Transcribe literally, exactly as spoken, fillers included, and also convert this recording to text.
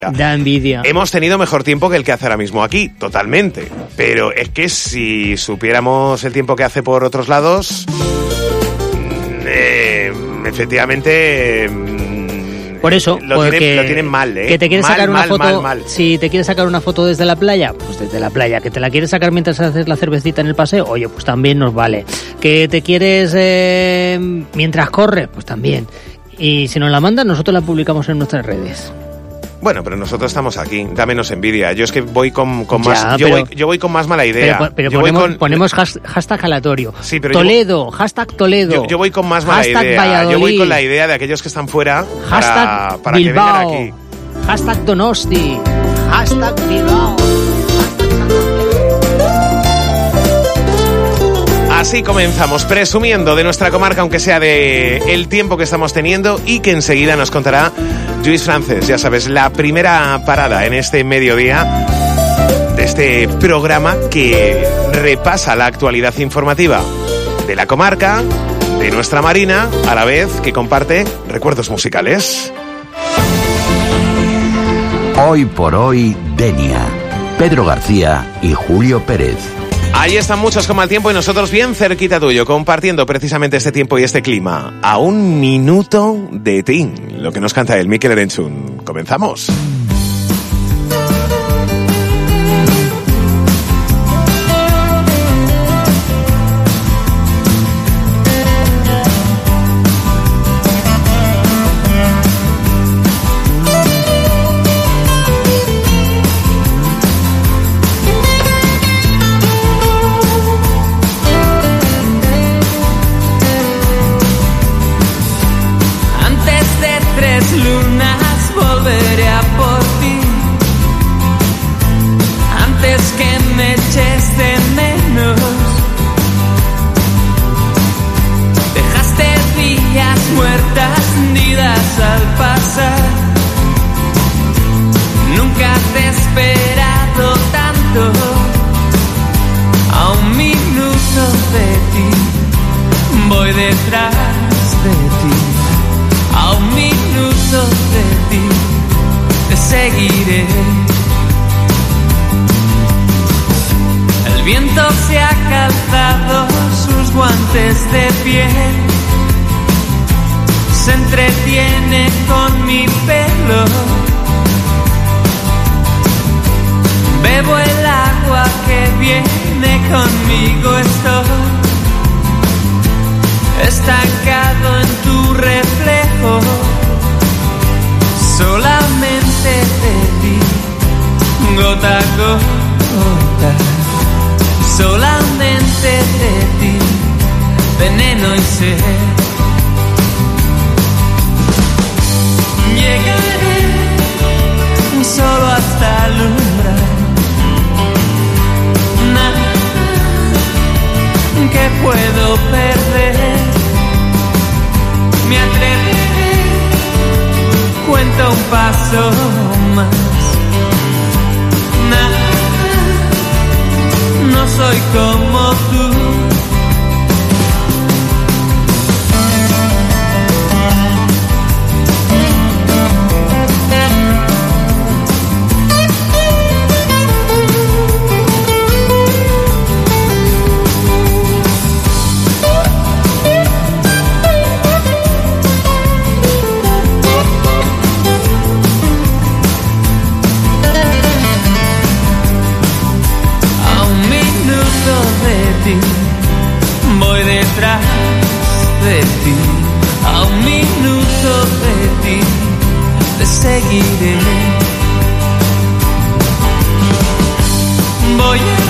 Da envidia. Hemos tenido mejor tiempo que el que hace ahora mismo aquí, totalmente. Pero es que si supiéramos el tiempo que hace por otros lados, eh, efectivamente... Por eso, lo, tienen, lo tienen mal, ¿eh? Que te quieres mal, sacar una mal, foto, mal, mal. Si te quieres sacar una foto desde la playa, pues desde la playa. Que te la quieres sacar mientras haces la cervecita en el paseo, oye, pues también nos vale. Que te quieres eh, mientras corres, pues también. Y si nos la mandan, nosotros la publicamos en nuestras redes. Bueno, pero nosotros estamos aquí, da menos envidia. Yo es que voy con, con Ya, más... Yo, pero, voy, yo voy con más mala idea. Pero, pero yo ponemos, voy con, ponemos hashtag aleatorio. Sí, pero Toledo, yo, hashtag Toledo. Yo, yo voy con más mala hashtag idea. Valladolid. Yo voy con la idea de aquellos que están fuera hashtag para, para Bilbao. que vengan aquí. Hashtag Donosti. Hashtag Bilbao. Así comenzamos, presumiendo de nuestra comarca, aunque sea de el tiempo que estamos teniendo, y que enseguida nos contará Lluís Frances. Ya sabes, la primera parada en este mediodía de este programa que repasa la actualidad informativa de la comarca, de nuestra Marina, a la vez que comparte recuerdos musicales. Hoy por hoy, Denia, Pedro García y Julio Pérez. Ahí están muchos con mal tiempo y nosotros bien cerquita tuyo, compartiendo precisamente este tiempo y este clima. A un minuto de ti, lo que nos canta el Mikel Erentzun. Comenzamos. Voy detrás de ti, a un minuto de ti, te seguiré. Voy a